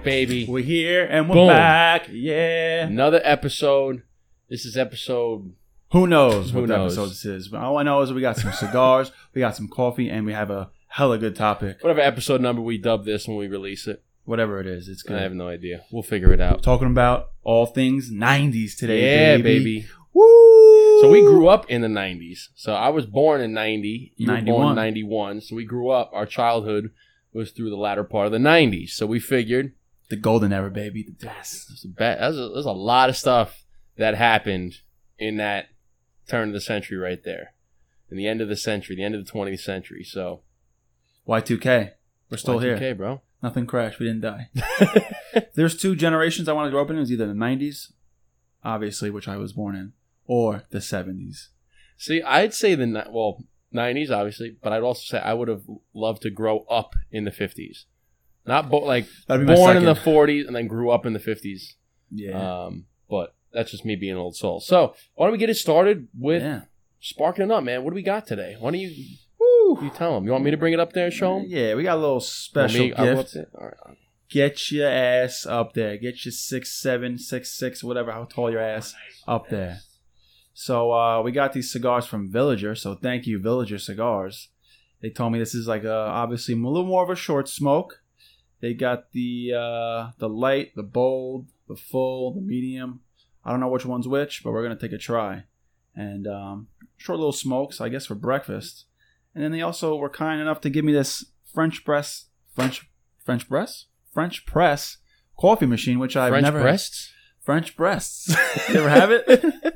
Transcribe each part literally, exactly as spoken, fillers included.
back, baby. We're here and we're Boom. back. Yeah. Another episode. This is episode... Who knows Who what knows? episode this is? But all I know is we got some cigars, we got some coffee, and we have a hella good topic. Whatever episode number we dub this when we release it. Whatever it is, it's good. I have no idea. We'll figure it out. Talking about all things nineties today, Yeah, baby. baby. Woo! So we grew up in the nineties. So I was born in ninety. You were born ninety-one. in ninety-one. So we grew up. Our childhood was through the latter part of the nineties. So we figured... The golden era, baby. The best. There's a, ba- there's a, there's a lot of stuff that happened in that turn of the century right there. In the end of the century, the end of the twentieth century. So... Y two K. We're still here. Okay, bro. Nothing crashed. We didn't die. There's two generations I want to grow up in. It was either the nineties, obviously, which I was born in, or the seventies. See, I'd say the ni- well nineties, obviously, but I'd also say I would have loved to grow up in the fifties, not bo- like That'd be my born in second. the forties and then grew up in the fifties. Yeah. Um, but that's just me being an old soul. So why don't we get it started with yeah. sparking it up, man? What do we got today? Why don't you Woo. you tell them? You want me to bring it up there and show them? Yeah, we got a little special Me, I'll go up gift. there? All right. Get your ass up there. Get your six seven, six six, whatever, how tall your ass up there. So uh, we got these cigars from Villager. So thank you, Villager Cigars. They told me this is like a, obviously a little more of a short smoke. They got the uh, the light, the bold, the full, the medium. I don't know which one's which, but we're gonna take a try. And um, short little smokes, I guess, for breakfast. And then they also were kind enough to give me this French press, French French press, French press coffee machine, which I've French never breasts. French breasts. You ever have it?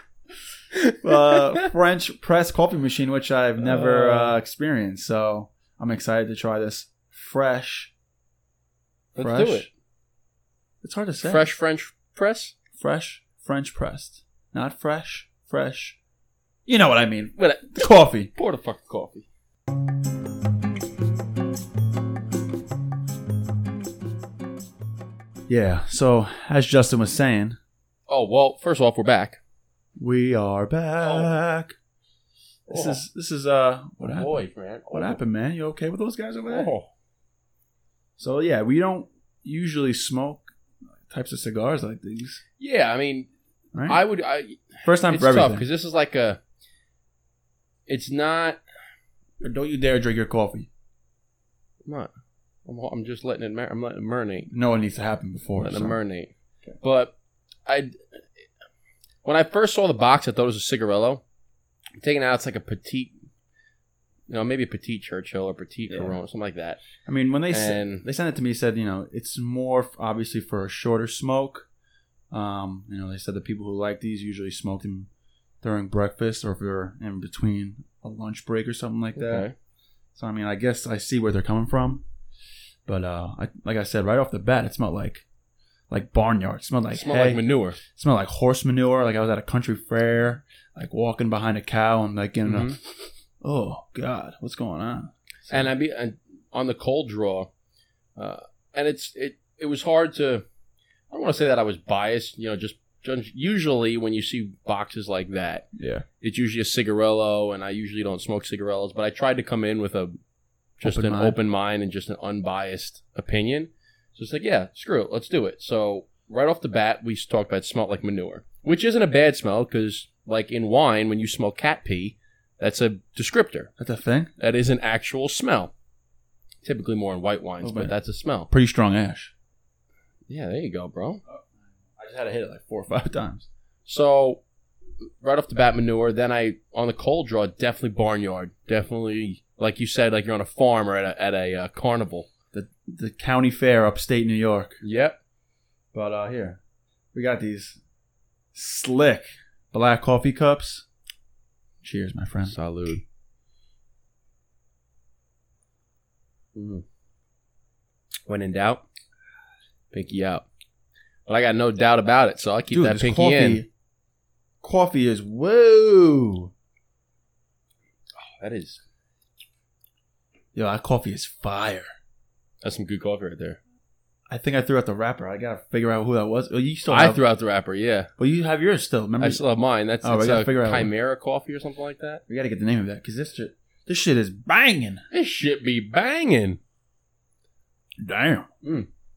uh, French press coffee machine, which I've never uh, experienced. So I'm excited to try this fresh. Let's fresh. do it. It's hard to say. Fresh French press. Fresh French pressed, not fresh, fresh. You know what I mean? What? Coffee. Pour the fucking coffee. Yeah. So as Justin was saying, Oh well. First off, we're back. we are back. This Oh. is this is uh what happened? Boy, man. What Oh. happened, man? You okay with those guys over there? Oh. So yeah, we don't usually smoke types of cigars like these, Yeah, I mean, right? I would. I First time it's for tough everything. because this is like a. It's not. Don't you dare drink your coffee. I'm not. I'm, I'm just letting it. Mar- I'm letting it marinate. No one needs to happen before. Letting so. it marinate. Okay. But I, when I first saw the box, I thought it was a cigarillo. Taking it out, it's like a petite. You know, maybe a petite Churchill or petite Yeah. Corona, something like that. I mean, when they s- And- they sent it to me, said you know it's more f- obviously for a shorter smoke. Um, you know, they said the people who like these usually smoke them during breakfast or if they're in between a lunch break or something like that. Okay. So I mean, I guess I see where they're coming from, but uh, I, like I said, right off the bat, it smelled like like barnyard. It smelled like It smelled hay. like manure. It smelled like horse manure. Like I was at a country fair, like walking behind a cow and like getting Mhm. a. Oh God, what's going on? And I be and on the cold draw, uh, and it's it it was hard to. I don't want to say that I was biased. You know, just, just usually when you see boxes like that, Yeah, it's usually a cigarillo, and I usually don't smoke cigarillos. But I tried to come in with a just Open an mind. open mind and just an unbiased opinion. So it's like, yeah, screw it, let's do it. So right off the bat, we talked about it smelled like manure, which isn't a bad smell because, like in wine, when you smell cat pee, that's a descriptor. that's a thing. That is an actual smell. Typically more in white wines, Oh, but man. that's a smell. Pretty strong ash. Yeah, there you go, bro. I just had to hit it like four or five times. So, right off the bat, manure. Then I, on the cold draw, definitely barnyard. Definitely, like you said, like you're on a farm or at a, at a uh, carnival. The the county fair, upstate New York. Yep. But uh, here we got these slick black coffee cups. Cheers, my friend. Salud. Mm. When in doubt, pinky out. But I got no doubt about it, so I'll keep Dude, that this pinky coffee, in. Coffee is woo. That is, Yo, that coffee is fire. that's some good coffee right there. I think I threw out the wrapper. I gotta figure out who that was. Oh, you still I have, threw out the wrapper, yeah. Well, you have yours still. Remember? I still have mine. That's Oh, we it's gotta a figure out what- Chimera coffee or something like that. we gotta get the name of that because this shit, this shit is banging. This shit be banging. Damn. Mm.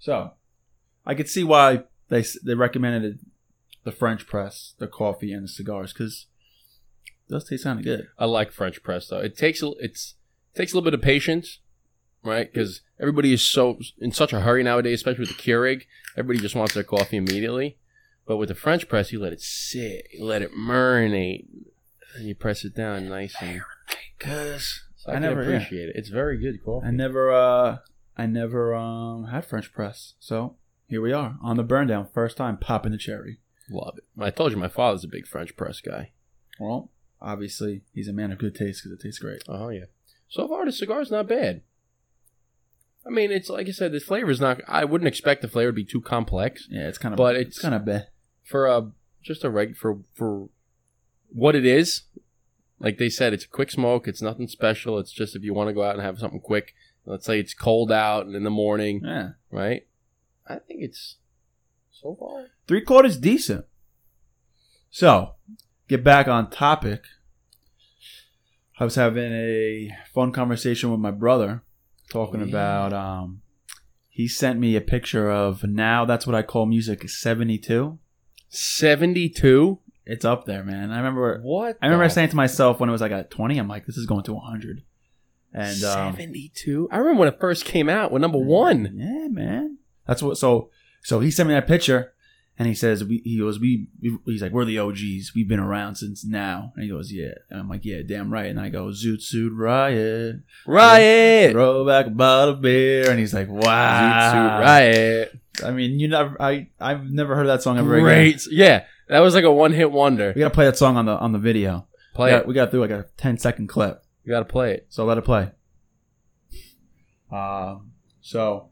So, I could see why they they recommended the French press, the coffee, and the cigars because it does taste kind of good. I like French press though. It takes a, it's it takes a little bit of patience, right? Because everybody is so in such a hurry nowadays, especially with the Keurig. Everybody just wants their coffee immediately. But with the French press, you let it sit, you let it marinate, and you press it down nice and. Because So I, I can never- appreciate it. It's very good coffee. I never, uh, I never um had French press. So here we are on the burn down, first time popping the cherry. Love it. I told you my father's a big French press guy. Well, obviously he's a man of good taste because it tastes great. Oh yeah. So far the cigar's not bad. I mean, it's like I said, the flavor's not. I wouldn't expect the flavor to be too complex Yeah, it's kind of, But it's, it's- kind of bad. for a just a reg for for what it is. Like they said, it's a quick smoke. It's nothing special. It's just if you want to go out and have something quick. Let's say it's cold out and in the morning, Yeah, right? I think it's so far. three quarters decent. So, get back on topic. I was having a fun conversation with my brother, talking Oh, yeah. about. Um, he sent me a picture of now. That's what I call music. seventy-two. seventy-two. It's up there, man. I remember. What? I remember the saying to myself when it was like at twenty, I'm like, this is going to one hundred. And um, seventy-two. I remember when it first came out with number one. Yeah, man. That's what. So, so he sent me that picture, and he says, "We." He goes, "We." we he's like, "We're the O Gs. We've been around since now." And he goes, "Yeah." And I'm like, "Yeah, damn right." And I go, "Zoot Suit Riot, Riot. throw back a bottle of beer." And he's like, "Wow, Zoot Suit Riot. I mean, you never. I I've never heard that song ever again. Great. Yeah, that was like a one-hit wonder. We gotta play that song on the on the video. Play we it. got, we got through like a ten second clip. You got to play it. So let it play. Um. So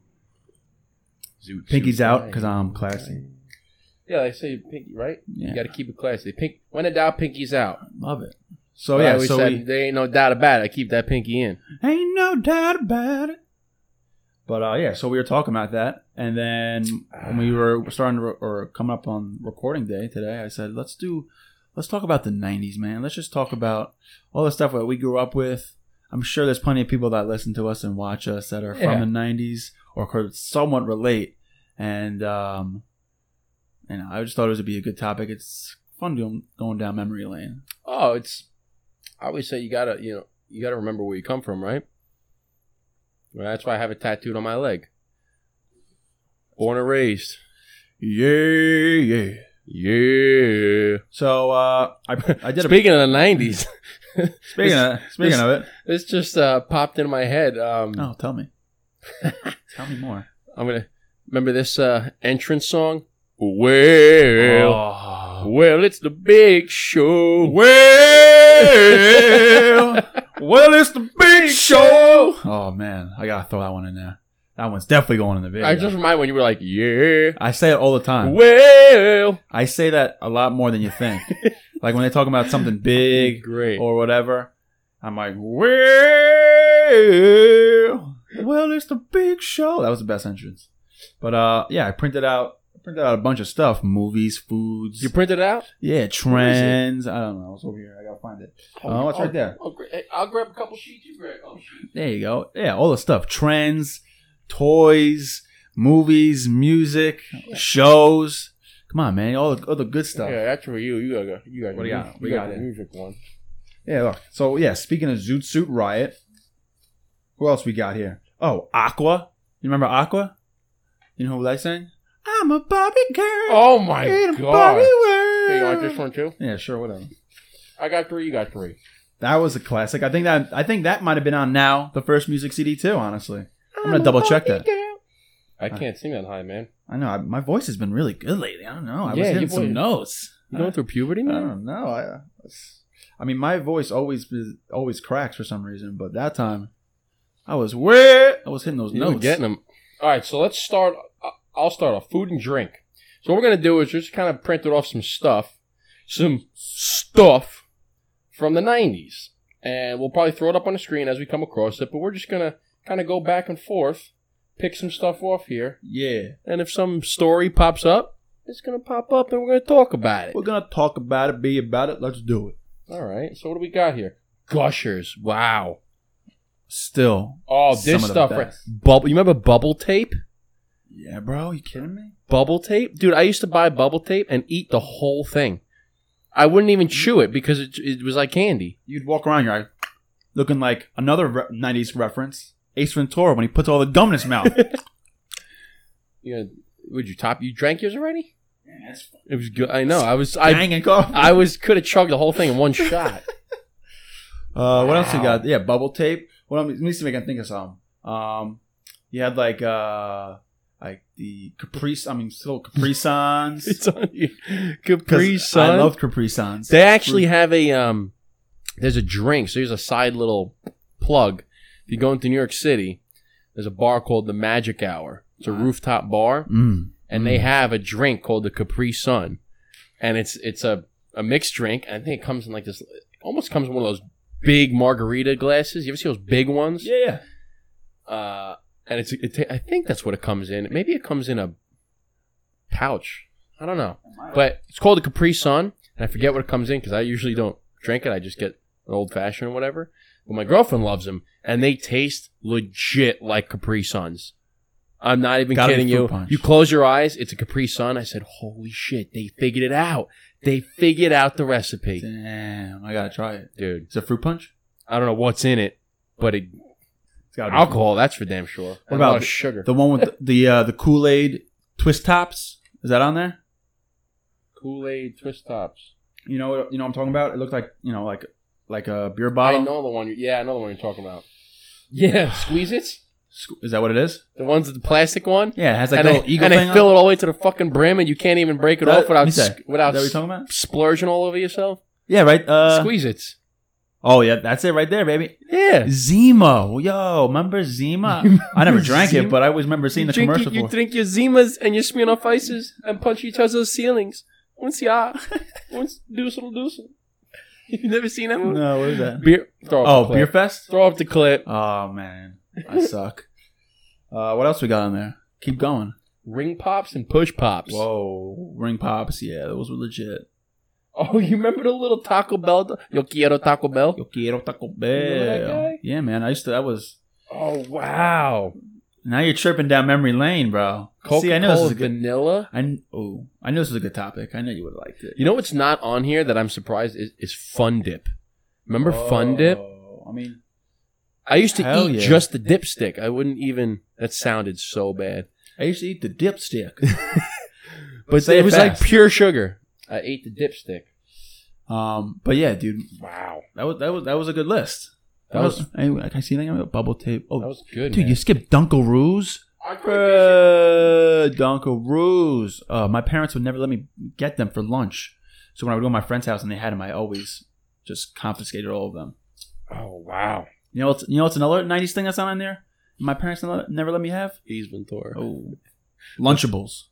Zoot Pinky's Suit out Riot. 'cause I'm classy. Yeah, they say pinky, right? yeah, You got to keep it classy. Pink. When in doubt, pinky's out. love it. So But I yeah, always so said we, there ain't no doubt about it. I keep that pinky in. ain't no doubt about it. But uh, yeah, so we were talking about that, and then when we were starting to re- or coming up on recording day today, I said, let's do, let's talk about the nineties, man. Let's just talk about all the stuff that we grew up with. I'm sure there's plenty of people that listen to us and watch us that are Yeah. from the nineties or could somewhat relate. And um, you know, I just thought it would be a good topic. It's fun going going down memory lane. Oh, it's. I always say you gotta, you know, you gotta remember where you come from, right? Well, that's why I have it tattooed on my leg. Born and raised. Yeah, yeah. Yeah. So uh, I I did a Speaking of the nineties, speaking of speaking this- of it. this just uh, popped in my head. Um, Oh, tell me. Tell me more. I'm gonna remember this uh, entrance song. Well, Oh. well, it's the big show. Well, well, it's the big show. Oh man, I gotta throw that one in there. That one's definitely going in the video. I just remind when you were like, yeah. I say it all the time. Well, I say that a lot more than you think. Like when they talk about something big great. or whatever, I'm like, well, well, it's the big show. That was the best entrance. But uh, yeah, I printed out. I printed out a bunch of stuff: movies, foods. You printed it out? Yeah, trends. I don't know. It's over here. I gotta find it. Oh, it's right there. I'll, gra- hey, I'll grab a couple sheets. You grab. Oh, sheet. There you go. Yeah, all the stuff. Trends, toys, movies, music, shows. Come on, man. All the, all the good stuff. Yeah, that's for you. You got. go- You got. What do you got? You We got got the it. music one. Yeah, look. So, yeah, speaking of Zoot Suit Riot, who else we got here? Oh, Aqua. You remember Aqua? You know who they sang? I'm a Barbie girl. Oh my in a god! Barbie Hey, you want world. this one too? Yeah, sure, whatever. I got three. You got three. That was a classic. I think that I think that might have been on Now, the first music C D too. Honestly, I'm gonna double check that. I can't sing that high, man. I know I, my voice has been really good lately. I don't know. I was Yeah, hitting your some voice- notes. You going through puberty, I man? don't know. I, I mean, my voice always always cracks for some reason, but that time I was where I was hitting those You notes. were getting them. All right, so let's start. I'll start off food and drink. So what we're gonna do is just kind of printed off some stuff, some stuff from the nineties, and we'll probably throw it up on the screen as we come across it. But we're just gonna kind of go back and forth, pick some stuff off here, Yeah, and if some story pops up, it's gonna pop up, and we're gonna talk about it. we're gonna talk about it, be about it. Let's do it. All right. So what do we got here? Gushers. Wow. Still, Oh, Some this of the stuff. Right? best. Bubble. You remember bubble tape? Yeah, bro. You kidding me? Bubble tape? Dude, I used to buy bubble tape and eat the whole thing. I wouldn't even chew it because it, it was like candy. You'd walk around here looking like another re- nineties reference, Ace Ventura, when he puts all the gum in his mouth. Yeah, would you top? You drank yours already? Yeah, that's fun. It was good. I know. I was. I. Dang, coffee. I was could have chugged the whole thing in one shot. Uh, what else you Wow. got? Yeah, bubble tape. What else, let me see if I can think of some. Um, you had like uh, like the Capri. I mean, still Capri Suns. It's on you. Capri Sun. I love Capri Suns. They actually have a um. There's a drink. So here's a side little plug. If you go into New York City, there's a bar called the Magic Hour. It's a rooftop bar, Mm. and Mm. they have a drink called the Capri Sun, and it's it's a, a mixed drink. And I think it comes in like this. It almost comes in one of those big margarita glasses. You ever see those big ones? Yeah, yeah. Uh, and it's it, I think that's what it comes in. Maybe it comes in a pouch. I don't know, but it's called the Capri Sun, and I forget what it comes in because I usually don't drink it. I just get an old fashioned or whatever. But my girlfriend loves them, and they taste legit like Capri Suns. I'm not even Gotta be kidding Fruit you. Punch. You close your eyes, it's a Capri Sun. I said, "Holy shit! They figured it out. They figured out the recipe, Damn, I gotta try it. dude." Is it fruit punch? I don't know what's in it, but it, It's gotta be alcohol. That's for damn sure. What And a lot about of sugar? The one with the the, uh, the Kool Aid twist tops. Is that on there? Kool-Aid twist tops. You know, what- you know what I'm talking about. It looked like you know, like like a beer I bottle. know the one. You, yeah, I know the one you're talking about. Yeah, squeeze it. Is that what it is? The one's with the plastic one. Yeah, it has like and a they, little eagle and thing. they fill on it all the way to the fucking brim, and you can't even break it That- off without let me say, s- without Is that what you're s- talking about? splurging all over yourself. Yeah, right. Uh, Squeeze it. Oh yeah, that's it right there, baby. Yeah. Zemo, yo, remember Zima? I never drank Zima? it, but I always remember seeing the drink commercial you, you for. drink your Zimas and you smear off ices and punch each other's ceilings. Once ya, once doosle doosle. You never seen that movie? No, what is that? Beer. Throw Oh, up the Beer clip. Fest. Throw up the clip. Oh man, I suck. Uh, what else we got on there? Keep going. Ring pops and push pops. Whoa, ring pops. Yeah, those were legit. Oh, you remember the little Taco Bell? Yo quiero Taco Bell. Yo quiero Taco Remember that Bell. guy? Yeah, man. I used to. That was. Oh wow. Now you're tripping down memory lane, bro. Coca-Cola See, I know this is a good. vanilla. I oh, I knew this was a good topic. I know you would have liked it. You know what's not on here that I'm surprised is, is Fun Dip. Remember Fun Dip? Oh, I mean, I used to Hell eat yeah. just the dipstick. I wouldn't even. That sounded so bad. I used to eat the dipstick. But Say it it was like fast. pure sugar. I ate the dipstick. um, but yeah, dude, Wow, that was that was that was a good list. That, That was. was- Hey, can I see anything about bubble tape? Oh, that was good. dude, man. you skipped Dunkaroos. I Uh, Dunkaroos. Uh, my parents would never let me get them for lunch. So when I would go to my friend's house and they had them, I always just confiscated all of them. Oh wow, You know, what's, you know what's another nineties thing that's not on there? My parents never, never let me have? Ace Ventura. Oh, Lunchables.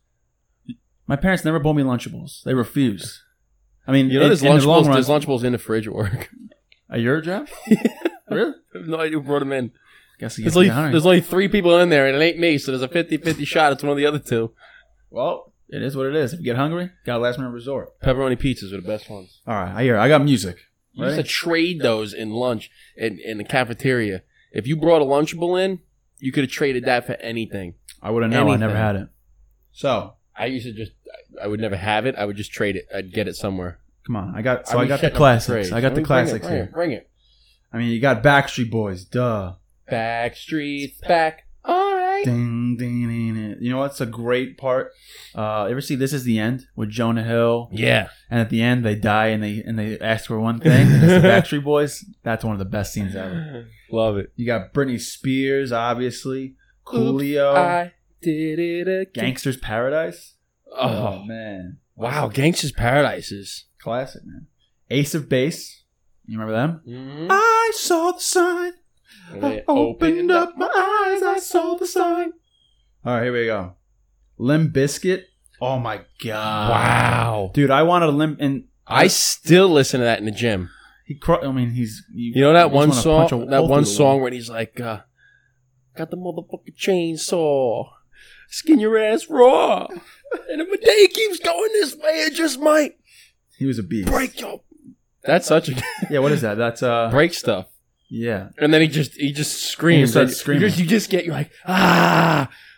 My parents never bought me Lunchables. They refused. I mean, You know, in, there's in the long Lunchables. run, There's Lunchables in the fridge at work. are you a job? Really? I have no idea who brought them in. Guess you There's get only, behind. there's only three people in there, and it ain't me. So there's a fifty-fifty shot. It's one of the other two. Well, it is what it is. If you get hungry, got a last minute resort. Pepperoni pizzas are the best ones. All right, I hear. I got music. You used Ready? to trade those in lunch in, in the cafeteria. If you brought a Lunchable in, you could have traded that for anything. I would have known. I never Anything. had it. So I used to just, I would never have it. I would just trade it. I'd get it somewhere. come on, I got. So I'd I be got the setting up classics. trades. I got the mean, bring it, classics bring here. it, Bring it. I mean, you got Backstreet Boys. Duh. Backstreet's back. All right. Ding, ding, ding, ding. You know what's a great part? Uh, ever see This Is the End with Jonah Hill? Yeah. And at the end, they die and they and they ask for one thing. And it's the Backstreet Boys. That's one of the best scenes ever. Love it. You got Britney Spears, obviously. Coolio. Oops, I did it again. Gangster's Paradise. Oh, man. wow. Gangsta's Paradise is. Classic, man. Ace of Base. You remember them? Mm-hmm. I saw the sign. I opened up my eyes. I saw the sign. All right, here we go. Limp Bizkit. Oh my god! Wow. dude, I wanted a limp, and I still listen to that in the gym. he. Cr- I mean, he's. You, You know that you one just wanna song? punch a That hole one through the song wall. where he's like, uh, got the motherfucking chainsaw. Skin your ass raw. And if a day keeps going this way, it just might He was a beast. break your. That's such a Yeah, what is that? That's uh. break stuff. Yeah. And then he just he just screams. starts And screaming. You just, you just get you're like ah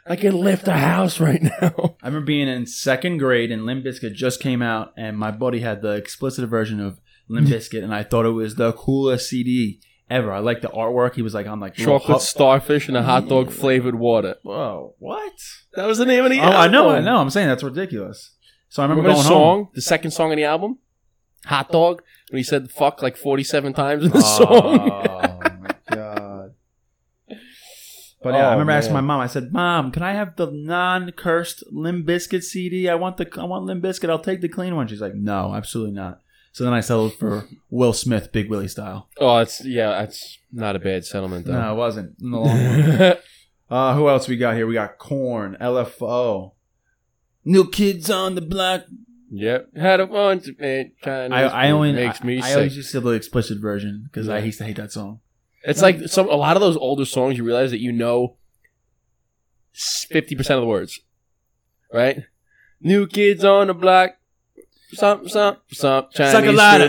I can lift a house right now. I remember being in second grade and Limp Bizkit just came out, and my buddy had the explicit version of Limp Bizkit, and I thought it was the coolest C D ever. I liked the artwork. He was like on like Chocolate hot- starfish and a hot dog flavored water. Whoa, what? That was the name of the Oh, album. I know, I know. I'm saying that's ridiculous. So I remember, Remember the going song, home. the second song on the album, Hot Dog, when he said "fuck" like forty-seven times in the Oh song. my god! But yeah, Oh, I remember asking my man. mom. I said, "Mom, can I have the non-cursed Limp Bizkit C D? I want the I want Limp Bizkit. I'll take the clean one." She's like, "No, absolutely not." So then I settled for Will Smith, Big Willie style. Oh, it's yeah, that's not a bad settlement though. No, it wasn't. In the long run. Uh, who else we got here? We got Korn, L F O, New Kids on the Block. Yep, had a bunch of man Chinese I, I food only makes me I, I sick. always used to the explicit version because I Yeah. used to hate that song. It's like some a lot of those older songs. You realize that you know fifty percent of the words, right? New Kids on the Block. Some, some, some Chinese Suck a lot of-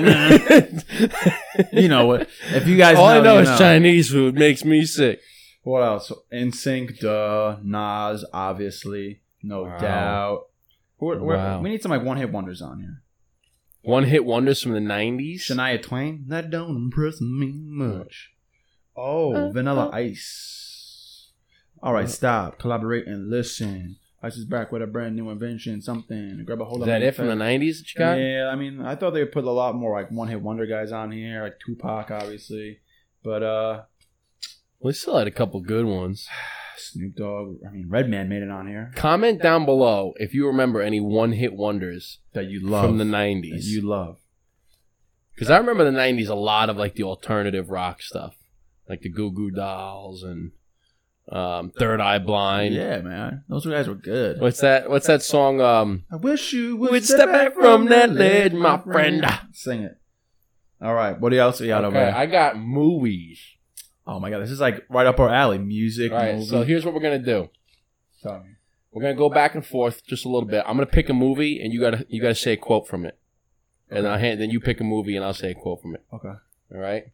food. You know what? If you guys All know, I know you is know. Chinese food makes me sick. What else? N Sync, duh. Nas, obviously, no Wow. doubt. We're, we're, Wow. We need some like one hit wonders on here. One hit wonders from the nineties. Shania Twain, that don't impress me much. Oh, Uh, Vanilla uh. Ice. All right, stop. Collaborate and listen. Ice is back with a brand new invention. Something. Grab a hold Is of that my it from the face. nineties that you got? Yeah, I mean, I thought they would put a lot more like one hit wonder guys on here, like Tupac, obviously, but uh, We still had a couple good ones. Snoop Dogg. I mean, Redman made it on here. Comment down below if you remember any one hit wonders That you love from the that nineties. you love. Because I remember the nineties a lot of like the alternative rock stuff, like the Goo Goo Dolls and um, Third Eye Blind. Yeah, man, those guys were good. What's that? What's that song? Um, I wish you would Would step back from that ledge, my friend. Sing it. All right, what else we got over okay, there? I got movies. Oh my god, this is like right up our alley. Music, All right, movie. so here's what we're gonna do. Tell me. We're gonna go back and forth just a little bit. I'm gonna pick a movie, and you gotta you gotta say a quote from it, and I hand, then you pick a movie, and I'll say a quote from it. Okay. All right.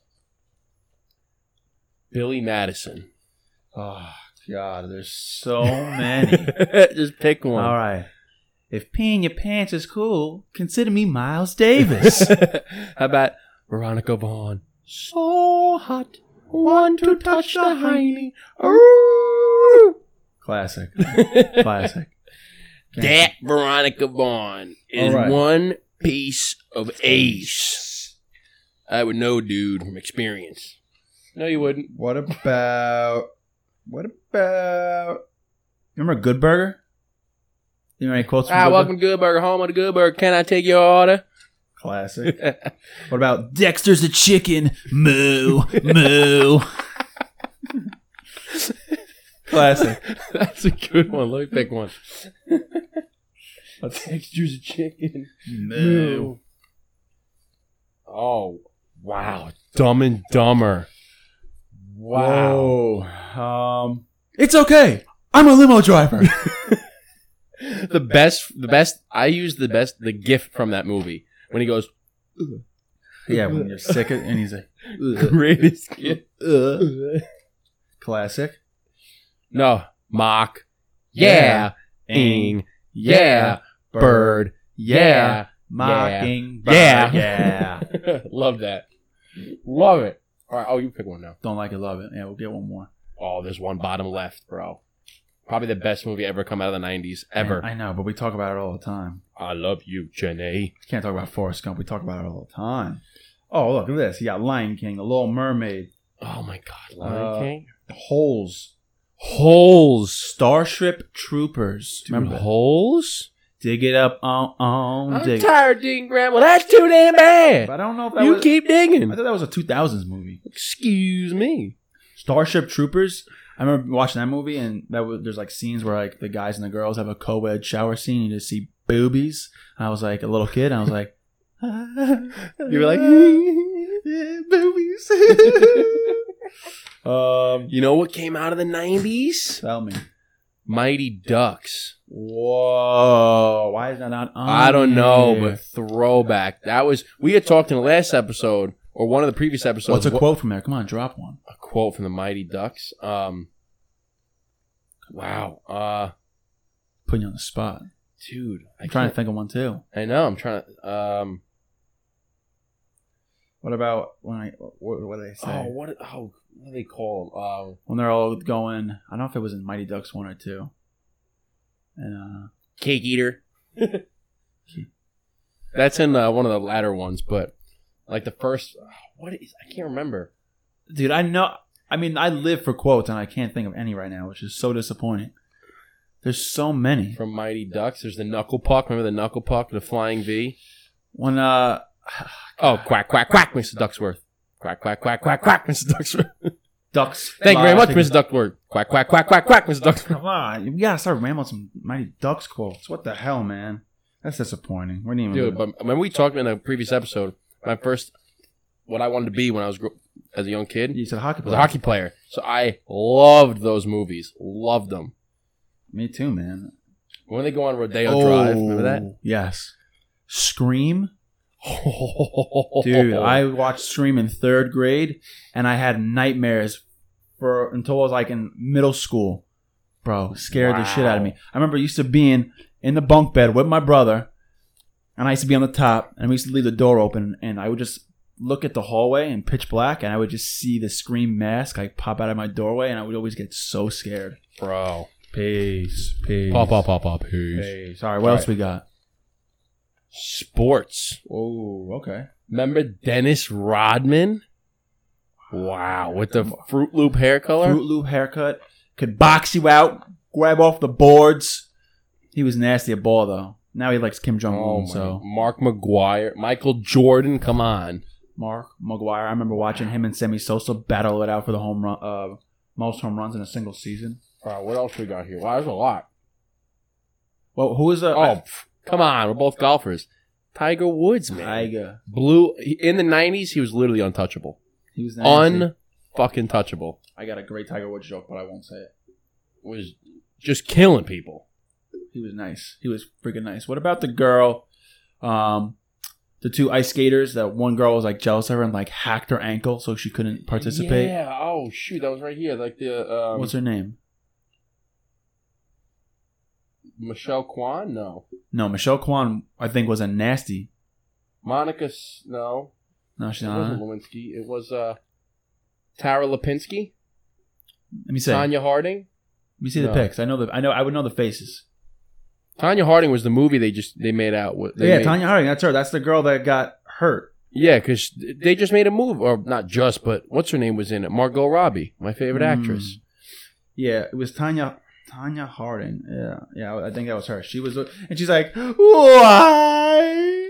Billy Madison. Oh god, there's so many. Just pick one. All right. If peeing your pants is cool, consider me Miles Davis. How about Veronica Vaughn? So hot, want to touch the hiney. Ooh. Classic. Classic. That Veronica Vaughn is All right. one piece of ace. I would know, dude, from experience. No, you wouldn't. What about? What about? Remember Good Burger? You know any quotes from Ah, Good welcome to Good Burger, home of the Good Burger. Can I take your order? Burger? Classic. What about Dexter's a chicken? Moo, moo. Classic. That's a good one. Let me pick one. A texture's a chicken. Moo. Oh, wow. Dumb and Dumber. Wow. Whoa. Um, it's okay. I'm a limo driver. The best, the best, I use the best, the gif from that movie. When he goes, Yeah, when you're sick of, and he's like, greatest gif. Ugh. Classic. No, mock. Yeah. Ing. Yeah. Bird. Yeah. Mocking. Yeah. Yeah. Love that. Love it. All right. Oh, you pick one now. Don't like it, love it. Yeah, we'll get one more. Oh, there's one bottom left, bro. Probably the best movie ever come out of the nineties, ever. I know, but we talk about it all the time. I love you, Jenny. Can't talk about Forrest Gump. We talk about it all the time. Oh, look at this. You got Lion King, The Little Mermaid, Oh, my God. Lion Uh, King? Holes, Holes. Starship Troopers. Dude, Remember that? Holes? Dig it up on, on, I'm dig. tired of digging ground. Well, that's too damn bad. But I don't know if that You was... keep digging. I thought that was a two thousands movie. Excuse me. Starship Troopers. I remember watching that movie, and that was, there's like scenes where like the guys and the girls have a co-ed shower scene. And you just see boobies. And I was like a little kid. And I was like, You were like, yeah, boobies. um, you know what came out of the nineties? tell me. Mighty Ducks. Whoa! Why is that not on? I don't know, here? but throwback. That was, we had talked in the last episode, or one of the previous episodes. What's a what- quote from there? Come on, drop one. A quote from the Mighty Ducks. Um, Wow. Uh, Putting you on the spot. dude, I I'm trying can't- to think of one too. I know. I'm trying to. Um. What about when I? What, what do they say? Oh, what? Oh, what do they call them? Um, When they're all going. I don't know if it was in Mighty Ducks one or two. And uh, Cake Eater. That's in uh, one of the latter ones, but like the first. What is? I can't remember. dude, I know. I mean, I live for quotes, and I can't think of any right now, which is so disappointing. There's so many. From Mighty Ducks, there's the Knuckle Puck. Remember the Knuckle Puck, the Flying V? When uh, Oh, quack, quack, quack, Mister Ducksworth. Quack, quack, quack, quack, quack, Mister Ducksworth. Ducks. Thank you very much, fly. Mister Duckworth. Quack, quack, quack, quack, quack, Mister Ducksworth. Come on, we gotta start rambling some Mighty Ducks quotes. What the hell, man? That's disappointing. We didn't even. Dude, but remember we talked in a previous episode, my first, what I wanted to be when I was, gro- as a young kid, you said hockey was player. a hockey player. So I loved those movies. Loved them. Me too, man. When they go on Rodeo Drive, remember that? Yes. Scream. Dude, I watched Scream in third grade, and I had nightmares for until I was like in middle school. Bro, scared the shit out of me. I remember used to being in the bunk bed with my brother, and I used to be on the top, and we used to leave the door open, and I would just look at the hallway in pitch black, and I would just see the Scream mask like pop out of my doorway, and I would always get so scared. Bro. Peace, peace. Pop, pop, pop, pop. Peace. Peace. All right, what All else right. we got? Sports. Oh, okay. Remember Dennis Rodman? Wow, with the Fruit Loop hair color? Fruit Loop haircut. Could box you out, grab off the boards. He was nasty at ball, though. Now he likes Kim Jong-un, Oh, my. so. Mark McGuire. Michael Jordan, come on. Mark McGuire. I remember watching him and Sammy Sosa battle it out for the home run, uh, most home runs in a single season. All right, what else we got here? Wow, there's a lot. Well, who is a... Oh, pff, come on. We're both golfers. Tiger Woods, man. Tiger. Blue. In the nineties, he was literally untouchable. He was nasty. Un-fucking touchable. I got a great Tiger Woods joke, but I won't say it. Was just killing people. He was nice. He was freaking nice. What about the girl, um, the two ice skaters? That one girl was like jealous of her and like hacked her ankle so she couldn't participate. Yeah. Oh, shoot. That was right here. Like the... Um, What's her name? Michelle Kwan? No. No, Michelle Kwan, I think, was a nasty. Monica... S- No. No, she's It not. wasn't Lewinsky. It was uh, Tara Lipinski. Let me see. Tanya Harding. Let me see No. the pics. I know the. I know. I would know the faces. Tanya Harding was the movie they just they made out with. they yeah, made- Tanya Harding. That's her. That's the girl that got hurt. Yeah, because they just made a movie, or not just, but what's her name was in it? Margot Robbie, my favorite Mm. actress. Yeah, it was Tanya. Tanya Harding. Yeah, yeah. I think that was her. She was, and she's like, why,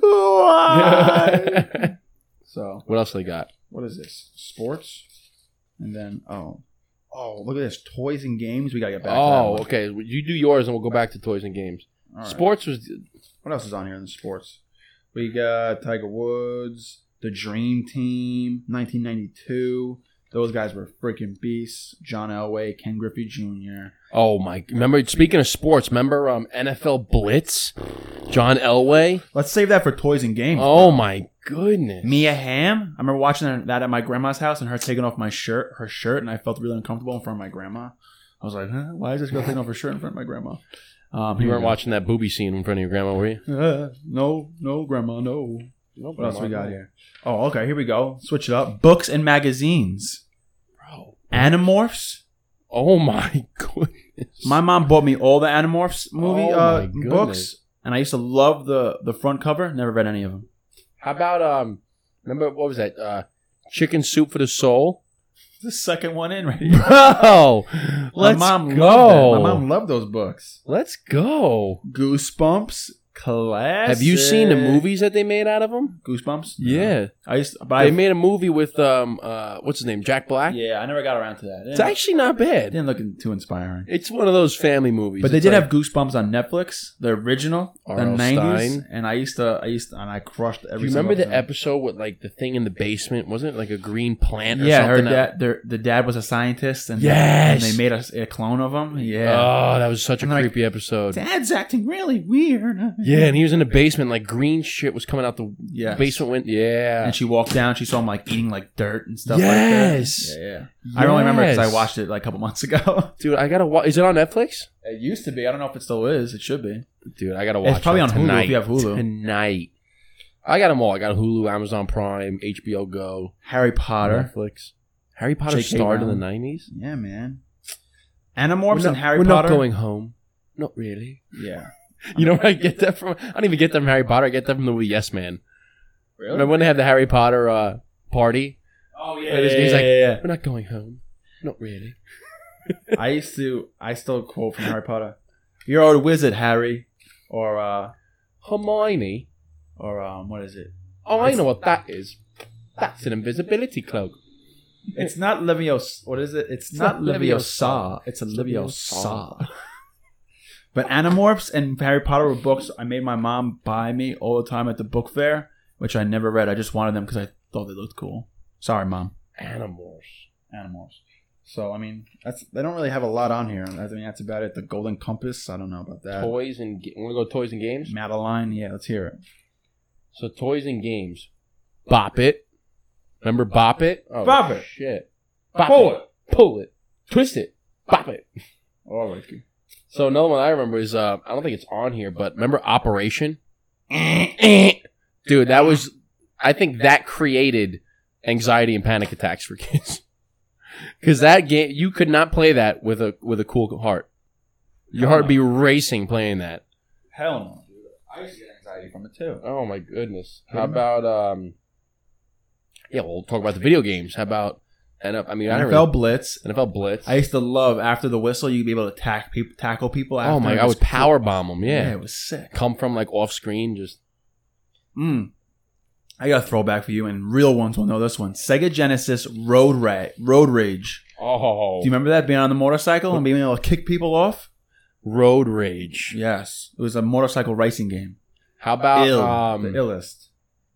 why? So What else they got? what is this? Sports, and then oh, oh, look at this. Toys and games. We gotta get back. to that Oh, one. okay. You do yours, and we'll go back to toys and games. All right. Sports was What else is on here in the sports? We got Tiger Woods, the Dream Team, nineteen ninety-two. Those guys were freaking beasts. John Elway, Ken Griffey Junior oh my. Remember, speaking of sports, remember um, N F L Blitz, John Elway. Let's save that for toys and games. Oh my goodness. Mia Hamm. I remember watching that at my grandma's house and her taking off my shirt, her shirt, and I felt really uncomfortable in front of my grandma. I was like, huh? Why is this girl taking off her shirt in front of my grandma? Um, You here weren't we go. watching that booby scene in front of your grandma, were you? Uh, no, no, grandma, no. No, What else we got here? Oh, okay, here we go. Switch it up. Books and magazines. Bro. Animorphs. Oh my goodness. My mom bought me all the Animorphs movie Oh, uh, my goodness. books, and I used to love the the front cover. Never read any of them. How about um? Remember what was that? Uh, Chicken Soup for the Soul. The second one in right here. Bro, let's my mom go. loved that. My mom loved those books. Let's go. Goosebumps, classic. Have you seen the movies that they made out of them? Goosebumps? Yeah, I used, to, but they I, made a movie with um uh what's his name, Jack Black. yeah, I never got around to that. It It's didn't, actually not it bad. didn't look too inspiring. It's one of those family movies. But they It's did like have Goosebumps on Netflix, the original, R the L nineties, Stine. and I used to, I used to, and I crushed every. Do you remember single the one. episode with like the thing in the basement? Wasn't it like a green plant? Or Yeah, her something? dad, their, the dad was a scientist, and Yes! and they made a, a clone of him. Yeah, Oh, that was such a I'm like, creepy episode. Dad's acting really weird. Yeah, and he was in the basement. Like green shit was coming out the Yes. basement. Went yeah. And she walked down. She saw him like eating like dirt and stuff Yes. like that. Yeah, yeah. I only remember because Yes. I watched it like a couple months ago. Dude, I gotta watch. Is it on Netflix? It used to be. I don't know if it still is. It should be. Dude, I gotta watch. It's probably that on Hulu tonight. if you have Hulu. Tonight. I got them all. I got Hulu, Amazon Prime, H B O Go, Harry Potter. Netflix. Harry Potter J K started in the Rowling. nineties. Yeah, man. Animorphs We're and not, Harry we're Potter. not going home. Not really. Yeah. You know where I get that from? I don't even get that from Harry Potter. I get that from the movie Yes Man. Really? Remember when they had the Harry Potter uh, party? Oh yeah, he's- he's like- yeah, yeah. We're not going home. Not really. I used to. I still quote from Harry Potter. You're a wizard, Harry, or uh, Hermione. or um, what is it? Oh, I know what that is. That's an invisibility cloak. It's not Leviosa. What is it? It's, It's not not Leviosa. Leviosa. It's a It's Leviosa. Leviosa. But Animorphs and Harry Potter were books I made my mom buy me all the time at the book fair, which I never read. I just wanted them because I thought they looked cool. Sorry, Mom. Animals. Animorphs. So, I mean, that's they don't really have a lot on here. I mean, that's about it. The Golden Compass. I don't know about that. Toys and ga- want to go toys and games? Madeline. Yeah, let's hear it. So toys and games. Bop it. Remember Bop it? Oh, Bop it. Shit. Bop Pull it. Pull it. Twist it. Bop it. All right. So another one I remember is uh, I don't think it's on here, but remember Operation? Dude, that was I think that created anxiety and panic attacks for kids. Because that game, you could not play that with a with a cool heart. Your Hell heart no. would be racing playing that. Hell no, dude. I used to get anxiety from it too. Oh my goodness! How Really? about um? Yeah, we'll talk about the video games. How about N F L? I mean, I N don't F L really, Blitz. N F L Blitz. I used to love after the whistle, you'd be able to tack people, tackle people. After. oh my! It I was would power bomb them. cool. Yeah. it was sick. Come from like off screen, just Mm. I got a throwback for you, and real ones will know this one. Sega Genesis Road Ra- Road Rage. oh. Do you remember that, being on the motorcycle and being able to kick people off? Road Rage. Yes, it was a motorcycle racing game. How about Ill, um? the illest.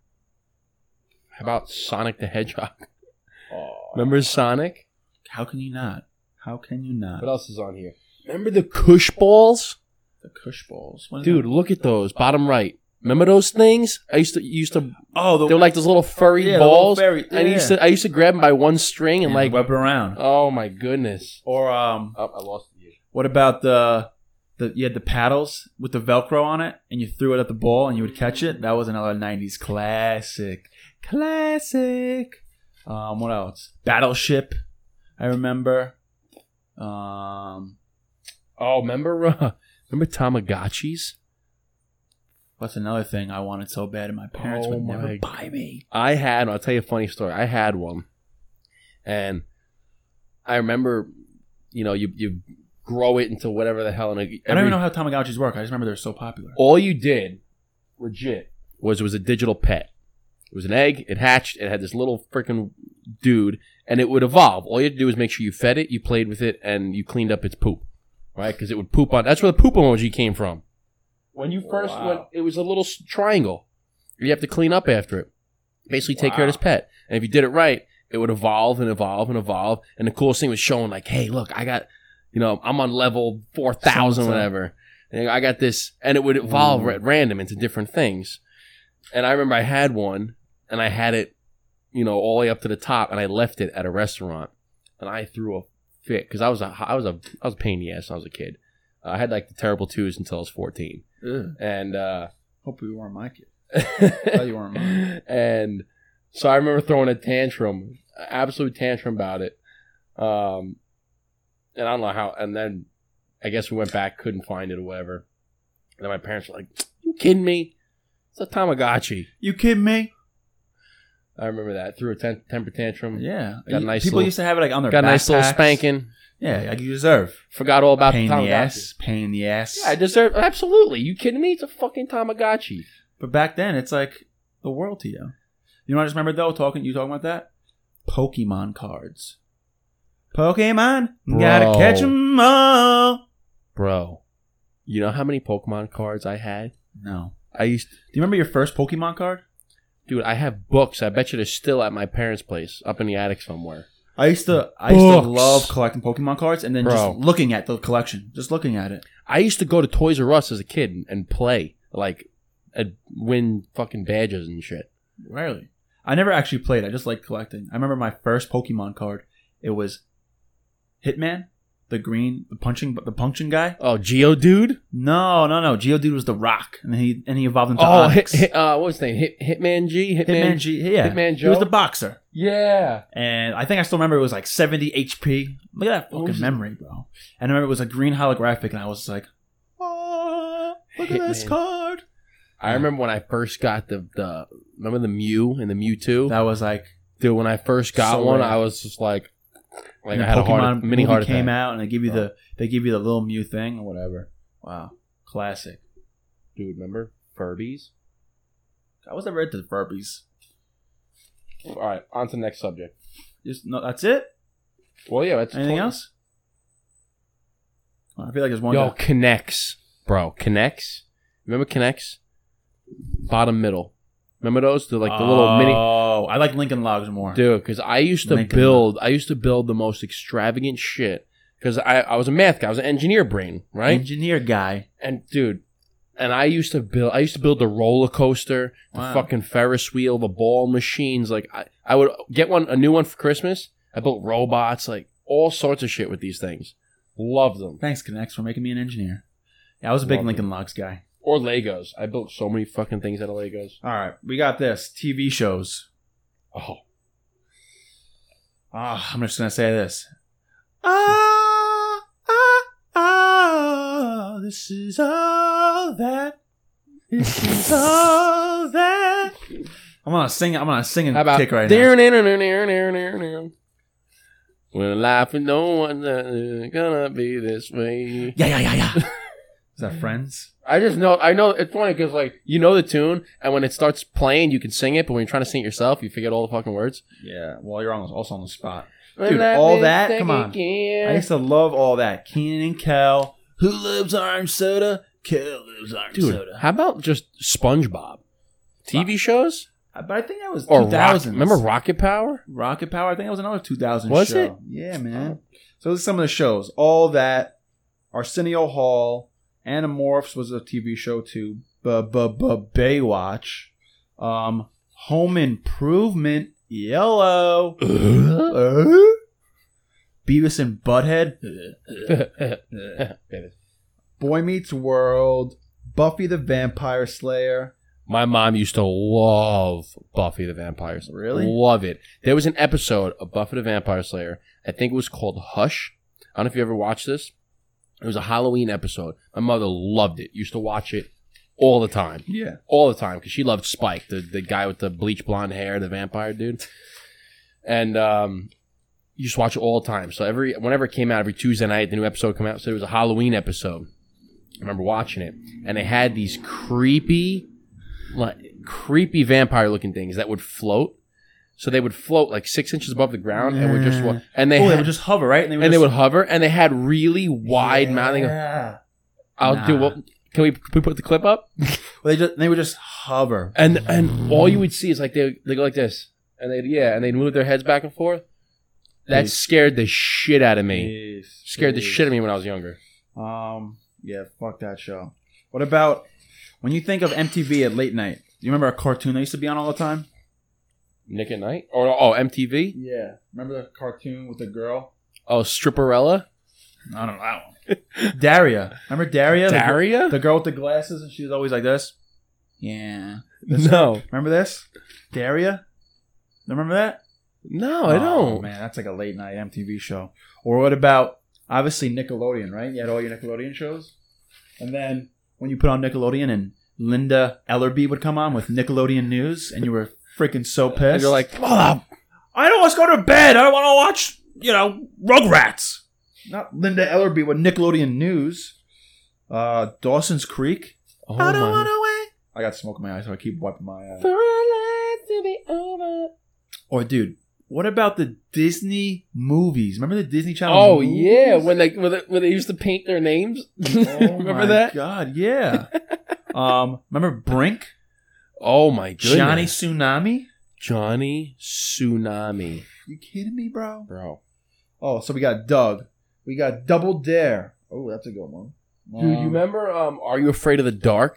How about Sonic the Hedgehog? Oh. Remember Sonic? How can you not? How can you not? What else is on here? Remember the Kush balls? The Kush balls, What is Dude, that? look at those. Bottom right. Remember those things? I used to used to. Oh, the They were like those little furry yeah, the little balls. fairy- And I yeah. used to I used to grab them by one string and and like. whip it around. Oh my goodness. Or um, Oh, I lost you. what about the the you had the paddles with the Velcro on it, and you threw it at the ball and you would catch it? That was another nineties classic. Classic. Um, what else? Battleship. I remember. Um, Oh, remember uh, remember Tamagotchis? what's another thing I wanted so bad, and my parents Oh would never my buy me. I had. I'll tell you a funny story. I had one, and I remember, you know, you you grow it into whatever the hell. And every, I don't even know how Tamagotchis work. I just remember they're so popular. all you did, legit, was it was a digital pet. It was an egg. It hatched. It had this little freaking dude, and it would evolve. All you had to do was make sure you fed it, you played with it, and you cleaned up its poop, right? Because it would poop on. That's where the poop emoji came from. When you first Wow. went, it was a little s- triangle. You have to clean up after it. Basically, take care of Wow. this pet, and if you did it right, it would evolve and evolve and evolve. And the coolest thing was showing, like, hey, look, I got, you know, I'm on level four thousand, So-and-so. whatever. And I got this, and it would evolve Ooh. at random into different things. And I remember I had one, and I had it, you know, all the way up to the top, and I left it at a restaurant, and I threw a fit because I was a, I was a, I was a pain in the ass when I was a kid. Uh, I had like the terrible twos until I was fourteen, Ugh. and uh, Hope you weren't my kid. thought you weren't mine. and so I remember throwing a tantrum, absolute tantrum about it. Um, and I don't know how. And then I guess we went back, couldn't find it or whatever. And then my parents were like, "You kidding me? It's a Tamagotchi." You kidding me? I remember that. Threw a ten- temper tantrum. Yeah. Got a nice People little- used to have it like on their Got a nice little backpacks. spanking. Yeah, like you deserve. Forgot all about Pain the in the Tamagotchi. ass. Pain in the ass. Yeah, I deserve. Absolutely. You kidding me? It's a fucking Tamagotchi. But back then, it's like the world to you. You know what I just remembered though? Talking, you talking about that? Pokemon cards. Pokemon, gotta Bro. catch 'em all. Bro, you know how many Pokemon cards I had? No. I used Do you remember your first Pokemon card? Dude, I have books. I bet you they're still at my parents' place, up in the attic somewhere. I used to. I used to Books. love collecting Pokemon cards and then Bro. just looking at the collection, just looking at it. I used to go to Toys R Us as a kid and, and play. like I'd win fucking badges and shit. Really? I never actually played. I just like collecting. I remember my first Pokemon card. It was Hitman, the green, the punching, the punching guy. Oh, Geodude? No, no, no. Geodude was the Rock, and he and he evolved into Oh, hit, Onix. hit, uh, what was his name? Hit, Hitman G? Hitman, Hitman G. Yeah, Hitman He was Joe? the boxer, Yeah. and I think I still remember it was like seventy H P. Look at that What fucking was it? memory, bro. And I remember it was a green holographic, and I was like, "Oh, look at this Hitman. card." I remember when I first got the, the remember the Mew and the Mewtwo? That was like Dude, when I first got So one, rare. I was just like, like and I the had a Pokemon heart, mini movie heart came attack. out, and they give you Bro. the they give you the little Mew thing or whatever. Wow, classic. Dude, remember Furbies? I was never into the Furbies. All right, on to the next subject. Just no, that's it. Well, yeah, that's Anything else? I feel like there's one. Yo, guy- Connects, bro, Connects. Remember Connects? Bottom middle. Remember those? They're like the little mini. Oh, I like Lincoln Logs more. Dude, because I used to Lincoln build, I used to build the most extravagant shit. Because I, I was a math guy, I was an engineer brain, right? Engineer guy. And dude, and I used to build, I used to build the roller coaster, the Wow. fucking Ferris wheel, the ball machines. Like I, I would get one, a new one for Christmas. I built robots, like all sorts of shit with these things. Love them. Thanks, Connects, for making me an engineer. Yeah, I was a big Love Lincoln Logs guy. Or Legos. I built so many fucking things out of Legos. All right, we got this T V shows. Oh, Ah, I'm just gonna say this. Ah, ah, ah, this is all that. This is all that. I'm gonna sing. I'm gonna sing and how about kick right there, now. there, there, there, there, there, there. When life with no one's uh, gonna be this way. Yeah, yeah, yeah, yeah. Is that Friends? I just know, I know, it's funny because, like, you know the tune, and when it starts playing, you can sing it, but when you're trying to sing it yourself, you forget all the fucking words. Yeah. Well, you're on also on the spot. When Dude, life all is that? thick Come on. again. I used to love all that. Keenan and Kel. Who loves orange soda? Kel loves orange Dude, soda. how about just SpongeBob? T V shows? Uh, But I think that was Or two Rock, thousands. remember Rocket Power? Rocket Power? I think that was another two thousand Was show. it? Yeah, man. So those are some of the shows. All that. Arsenio Hall. Animorphs was a T V show too. Baywatch. Um, Home Improvement. Yellow. Uh? Beavis and Butthead. Boy Meets World. Buffy the Vampire Slayer. My mom used to love Buffy the Vampire Slayer. Really? Love it. There was an episode of Buffy the Vampire Slayer. I think it was called Hush. I don't know if you ever watched this. It was a Halloween episode. My mother loved it. Used to watch it all the time. Yeah. All the time. Because she loved Spike, the, the guy with the bleach blonde hair, the vampire dude. And um, you just watch it all the time. So every whenever it came out, every Tuesday night, the new episode would come out. So it was a Halloween episode. I remember watching it. And they had these creepy, like creepy vampire looking things that would float. So they would float like six inches above the ground and would just wa- and they Oh, had, they would just hover, right? And they would, and they just, would hover and they had really wide mouth. They go, Yeah. I'll Nah. do what? Can we, can we put the clip up? Well, they just they would just hover. And and all you would see is like they they go like this, and they yeah, and they'd move their heads back and forth. That Jeez. scared the shit out of me. Jeez. Scared the Jeez. shit out of me when I was younger. Um. Yeah. Fuck that show. What about when you think of M T V at late night? You remember a cartoon that used to be on all the time? Nick at Night or oh M T V? Yeah. Remember the cartoon with the girl? Oh Stripperella, I don't know that one. Daria. Remember Daria? The gir- Daria. The girl with the glasses, and she was always like this. Yeah. No, Remember this? Daria. Remember that? no, I Oh, don't. man, that's like a late night M T V show. Or what about obviously Nickelodeon, right? You had all your Nickelodeon shows, and then when you put on Nickelodeon and Linda Ellerby would come on with Nickelodeon News, and you were freaking so And pissed. you're like, oh, I don't want to go to bed. I don't want to watch, you know, Rugrats. Not Linda Ellerby with Nickelodeon News. Uh, Dawson's Creek. oh I don't my. want to wait. I got smoke in my eye, so I keep wiping my eye. For our lives to be over. Or, dude, what about the Disney movies? Remember the Disney Channel Oh movies? yeah, when they when they, when they used to paint their names. Oh Remember my that? God, yeah. um, remember Brink? Oh my goodness. Johnny Tsunami? Johnny Tsunami, You kidding me, bro? bro. Oh, so we got Doug. We got Double Dare. Oh, that's a good one. Dude, you Um, remember? Um, Are You Afraid of the Dark?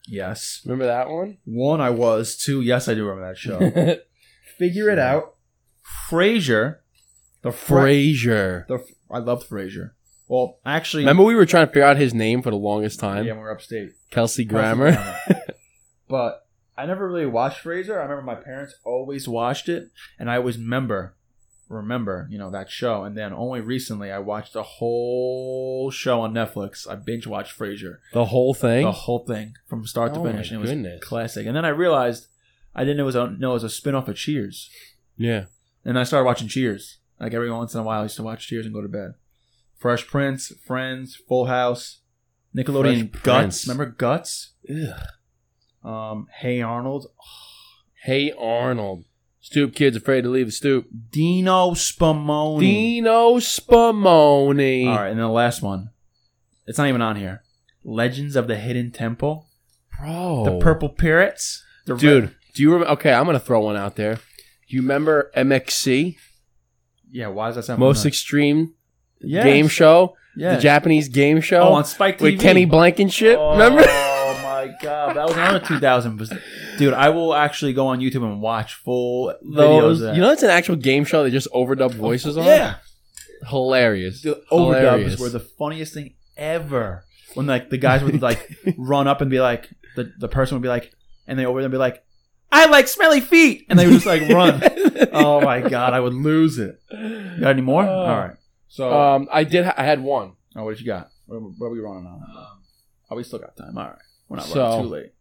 Yes. Remember that one? One, I was. Two, yes, I do remember that show. Figure It Out. Frasier. The Fra- Frasier. The I loved Frasier. Well, actually, Remember we were trying to figure out his name for the longest time? yeah, when we were upstate. Kelsey Kelsey Grammer. Grammer. But I never really watched Frasier. I remember my parents always watched it, and I always remember, remember, you know, that show. And then only recently, I watched the whole show on Netflix. I binge watched Frasier, The whole thing? the whole thing from start to Oh, finish. my And it was goodness. classic. And then I realized I didn't know it was a, know it was a spin off of Cheers. Yeah. And I started watching Cheers. Like every once in a while, I used to watch Cheers and go to bed. Fresh Prince, Friends, Full House, Nickelodeon, Fresh Guts. Prince. Remember Guts? Ugh. Um, Hey Arnold, Hey Arnold. Stoop kids afraid to leave the stoop. Dino Spumoni. Dino Spumoni. All right, and then the last one. It's not even on here. Legends of the Hidden Temple. Bro. The Purple Pirates. The Dude, Red- do you remember? Okay, I'm going to throw one out there. Do you remember M X C? Yeah, why does that sound Most familiar? Extreme Yes. Game Show? Yes. The Japanese game show? Oh, on Spike T V. with Kenny Blankenship? Oh, Remember? Oh my god, that was another two thousand. Dude, I will actually go on YouTube and watch full videos. Those, Of that. you know, it's an actual game show they just overdub voices on? Yeah, Hilarious. the Hilarious. overdubs were the funniest thing ever. When like the guys would like run up and be like, the, the person would be like, and they over there be like, I like smelly feet, and they would just like run. Oh my god, I would lose it. You got any more? Uh, All right. So, Um, I did. Ha- I had one. oh, what did you got? What, what are we running on? Oh, we still got time. All right, we're not So- running too late.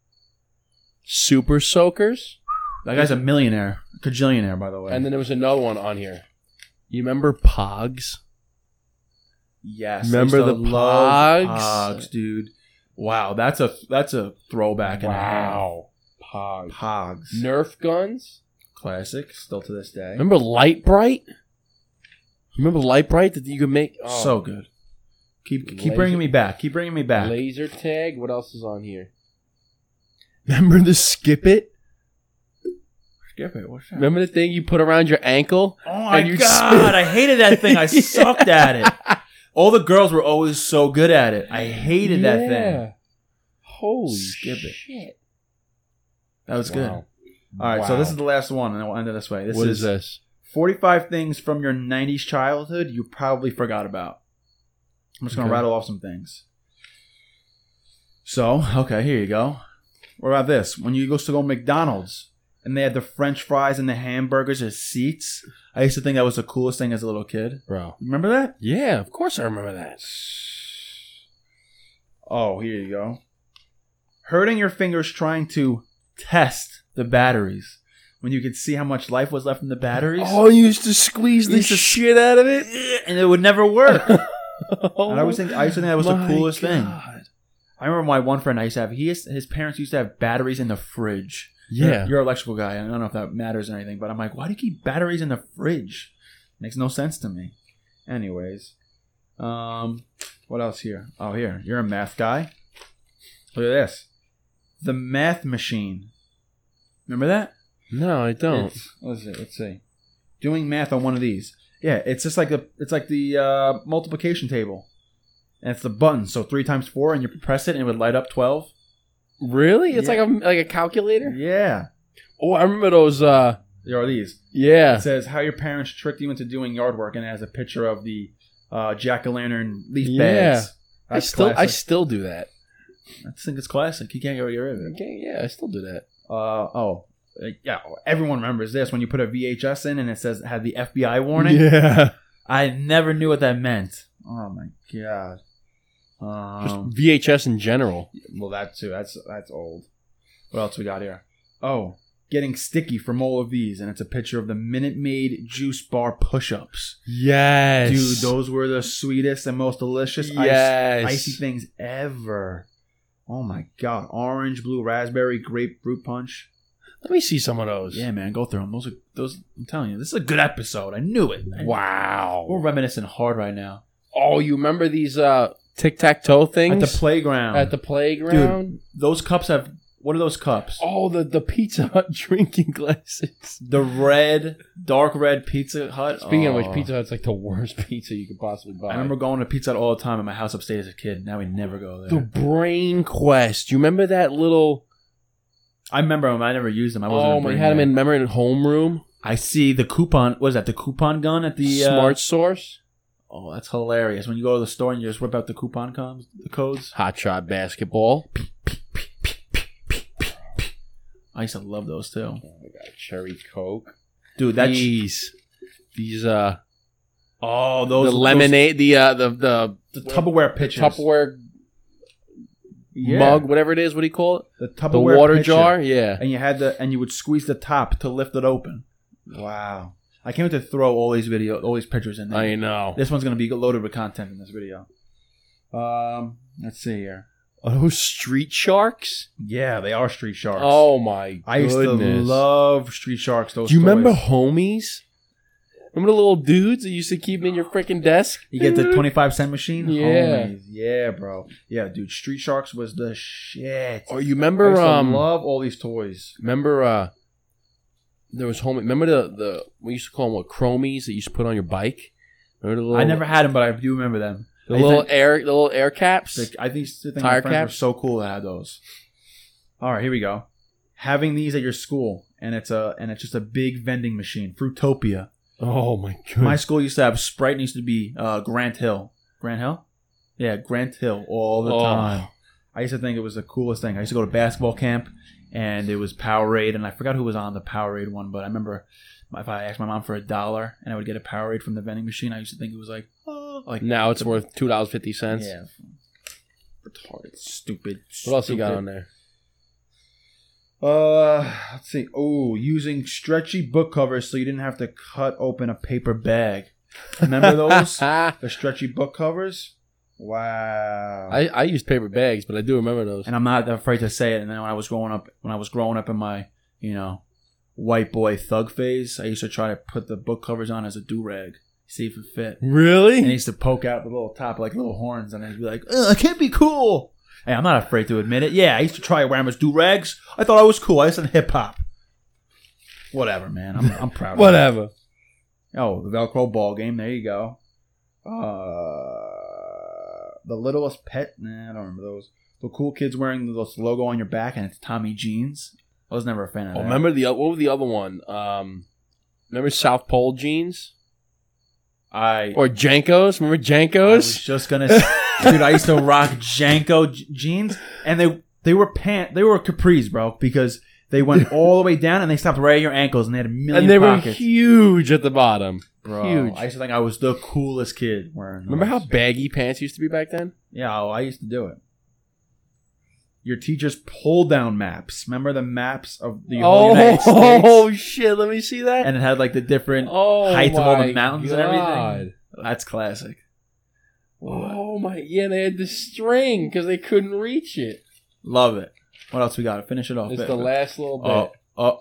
Super Soakers, That guy's a millionaire, a cajillionaire, by the way. and then there was another one on here. You remember Pogs? yes, Remember I used to the love Pogs? Pogs, dude. Wow, that's a that's a throwback and a half. Wow, Pogs. Pogs, Nerf guns. classic, still to this day. Remember Light Bright? Remember Light Bright that you could make? Oh, So good. Keep keep Laser- bringing me back. Keep bringing me back. Laser tag. What else is on here? Remember the Skip It? Skip it. What's that? Remember the thing you put around your ankle? Oh my And you god, spin- I hated that thing. I sucked at it. All the girls were always so good at it. I hated that thing. Yeah. Holy Skip it. shit. That was good. Wow. All right, so Wow. this is the last one, and we'll end it this way. This What is is this? forty-five things from your nineties childhood you probably forgot about. I'm just going to Okay. rattle off some things. So, okay, here you go. What about this? When you used to go to McDonald's and they had the French fries and the hamburgers as seats, I used to think that was the coolest thing as a little kid. Bro. Remember that? Yeah, of course I remember that. Oh, here you go. Hurting your fingers trying to test the batteries. When you could see how much life was left in the batteries. Oh, you used to squeeze You the used to- shit out of it? And it would never work. Oh, And I always think I used to think that was the my coolest thing. God. I remember my one friend I used to have. He used, his parents used to have batteries in the fridge. Yeah. You're, you're an electrical guy. I don't know if that matters or anything, but I'm like, why do you keep batteries in the fridge? Makes no sense to me. Anyways, um, what else here? Oh, here, you're a math guy. Look at this, the math machine. Remember that? No, I don't. It's- Let's see. Let's see. Doing math on one of these. Yeah, it's just like the it's like the uh, multiplication table, and it's the button. So three times four, and you press it, and it would light up twelve. Really? It's Yeah. like a like a calculator? Yeah, Oh, I remember those uh there are these. yeah. It says how your parents tricked you into doing yard work, and it has a picture of the uh, jack o' lantern leaf Yeah. bags. I That's still I classic. still do that. I think it's classic. You can't get rid of it. Okay, yeah, I still do that. Uh oh. Uh, Yeah, everyone remembers this when you put a V H S in and it says it had the F B I warning. Yeah. I never knew what that meant. Oh my god. Just Um, V H S in general. well, that too. That's that's old. What else we got here? Oh, getting sticky from all of these, and it's a picture of the Minute Maid juice bar push-ups. Yes. Dude, those were the sweetest and most delicious ice, Yes. icy things ever. Oh my god! Orange, blue, raspberry, grape, fruit punch. Let me see some of those. Yeah, man, go through them. Those are those. I'm telling you, this is a good episode. I knew it. Wow. We're reminiscing hard right now. Oh, you remember these uh tic tac toe things At the playground. At the playground? Those cups have What are those cups? Oh, the, the Pizza Hut drinking glasses. The red, dark red Pizza Hut. Speaking oh. of which, Pizza Hut's like the worst pizza you could possibly buy. I remember going to Pizza Hut all the time at my house upstate as a kid. Now we never go there. The Brain Quest. You remember that little... I remember them. I never used them. I wasn't. Oh, a my! brain Had them man. in remember in homeroom. I see the coupon. What is that? The coupon gun at the uh, Smart Source. Oh, that's hilarious! When you go to the store and you just whip out the coupon codes, the codes. Hot Shot Basketball. I used to love those too. Oh my god, Cherry Coke. Dude, that these, these uh, oh those the lemonade, the uh, the the those, the Tupperware pitchers, Tupperware yeah. mug, whatever it is. What do you call it? The The Tupperware water pitcher. jar. Yeah. And you had the and you would squeeze the top to lift it open. Wow! I can't wait to throw all these video, all these pictures in there. I know. This one's gonna be loaded with content in this video. Um, let's see here. Are those Street Sharks? Yeah, they are Street Sharks. Oh my goodness! I used to love Street Sharks. Those Do you toys. remember Homies? Remember the little dudes that used to keep in your freaking desk? You get the twenty-five cent machine? Yeah. Homies. Yeah, bro. Yeah, dude. Street Sharks was the shit. Or you I remember? used to Um, love all these toys. remember? Uh, there was Homie. Remember the the we used to call them what chromies that you used to put on your bike. Remember the little? I never had them, but I do remember them. the I little think- air the little air caps. Like, I think, I think Tire my friends caps? were so cool that had those. All right, here we go. Having these at your school, and it's a and it's just a big vending machine, Fruitopia. Oh my god! My school used to have Sprite, and used to be uh, Grant Hill. Grant Hill? Yeah, Grant Hill all the Oh. time. I used to think it was the coolest thing. I used to go to basketball camp, and it was Powerade, and I forgot who was on the Powerade one, but I remember if I asked my mom for a dollar and I would get a Powerade from the vending machine, I used to think it was like, oh, like Now it's worth two dollars fifty cents. yeah, retarded, stupid. What else you got stupid. on there? Uh, let's see. Oh, using stretchy book covers so you didn't have to cut open a paper bag. Remember those? I The stretchy book covers? Wow. I used paper bags, but I do remember those. and I'm not afraid to say it. And then when I was growing up, when I was growing up in my, you know, white boy thug phase, I used to try to put the book covers on as a do-rag. See if it fit. And I Really? used to poke out the little top like little horns, and I'd be like, "Ugh, I can't be cool." Hey, I'm not afraid to admit it. Yeah, I used to try to wear them as do-rags. I thought I was cool. I listened to hip-hop. Whatever, man. I'm, I'm proud of it. Whatever. Oh, the Velcro ball game. There you go. Uh, the Littlest Pet. Nah, I don't remember those. The cool kids wearing the logo on your back, and it's Tommy jeans. I was never a fan of Oh, that. remember the what was the other one? Um, remember South Pole jeans I, or Jankos? Remember I was Jankos? just gonna, say, dude. I used to rock Janko j- jeans, and they they were pant. They were capris, bro, because they went all the way down and they stopped right at your ankles, and they had a million And they were pockets. huge at the bottom. Bro, huge. I used to think I was the coolest kid wearing. Remember how those. baggy pants used to be back then? Yeah, oh, I used to do it. Your teacher's pull down maps. Remember the maps of the whole United States? Oh shit! Let me see that. And it had like the different oh heights of all the my mountains and God. everything. That's classic. Oh my! Yeah, they had the string because they couldn't reach it. Love it. What else we got? Finish it off. It's the last little bit. Oh, oh,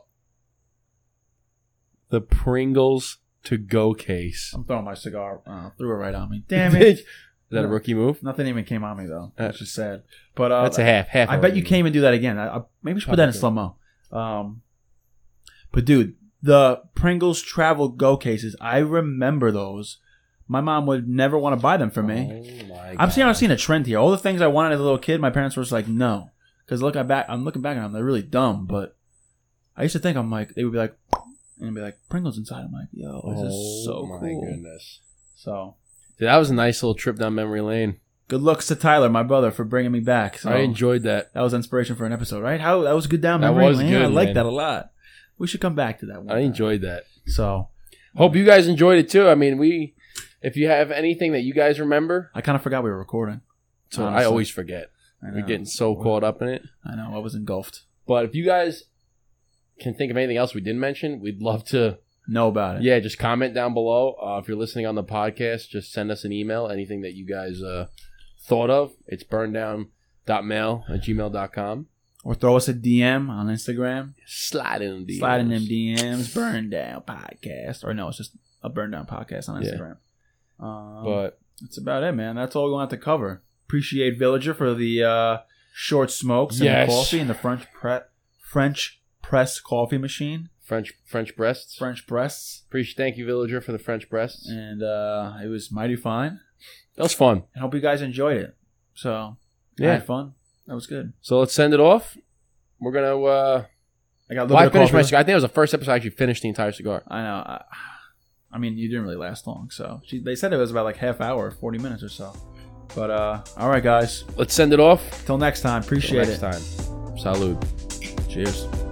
The Pringles to go case. I'm throwing my cigar. Uh, threw it right on me. Damn it. Is that a rookie move? Nothing even came on me though. Uh, That's just sad. But uh, That's a half. Half. I a bet you rookie can't even do that again. I, I, maybe we should put that in slow mo. Um, but dude, the Pringles travel go cases. I remember those. My mom would never want to buy them for move. me. Oh my I'm seeing. God. I've seen a trend here. All the things I wanted as a little kid, my parents were just like, no. Because look, I back. I'm looking back at them. They're really dumb. But I used to think I'm like, they would be like, and be like Pringles inside. I'm like, yo, this Oh is so my cool. goodness. So Dude, that was a nice little trip down memory lane. good looks to Tyler, my brother, for bringing me back. So I enjoyed that. that was inspiration for an episode, right? How that was good down That memory was lane. good, I like man. that a lot. We should come back to that one. I time. enjoyed that. So Hope you guys enjoyed it too. I mean, we. If you have anything that you guys remember, I kind of forgot we were recording. so I Honestly. always forget. I We're know. getting so caught up in it. I know. I was engulfed. But if you guys can think of anything else we didn't mention, we'd love to. Know about it. Yeah, just comment down below. Uh, if you're listening on the podcast, just send us an email. Anything that you guys uh, thought of. It's burndown.mail at gmail dot com. Or throw us a D M on Instagram. Slide in the D Ms. Slide in them D Ms. Burn Down Podcast. Or no, it's just a Burn Down Podcast on Yeah. Instagram. Um, But that's about it, man. That's all we're going to have to cover. Appreciate Villager for the uh, short smokes Yes. and the coffee and the French pre- French press coffee machine. French French breasts. French breasts. Appreciate. Thank you, Villager, for the French breasts. And uh, it was mighty fine. That was fun. I hope you guys enjoyed it. So, Yeah. I had fun. That was good. So let's send it off. We're gonna. Uh, I got a little well, I bit of finished my coffee. cigar. I think it was the first episode I actually finished the entire cigar. I know. I, I mean, you didn't really last long. So, she, they said it was about like half hour, forty minutes or so. But, uh, all right, guys. Let's send it off. Till next time. Till Appreciate next it. time. Salud. Cheers.